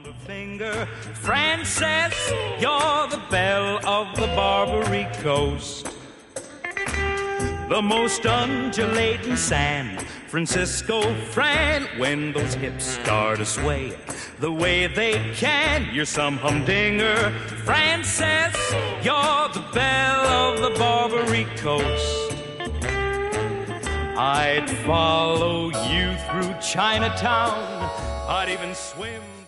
count a finger. Frances, you're the belle of the Barbary Coast. The most undulating San Francisco Fran. When those hips start to sway the way they can, you're some humdinger. Frances, you're the belle of the Barbary Coast. I'd follow you through Chinatown. I'd even swim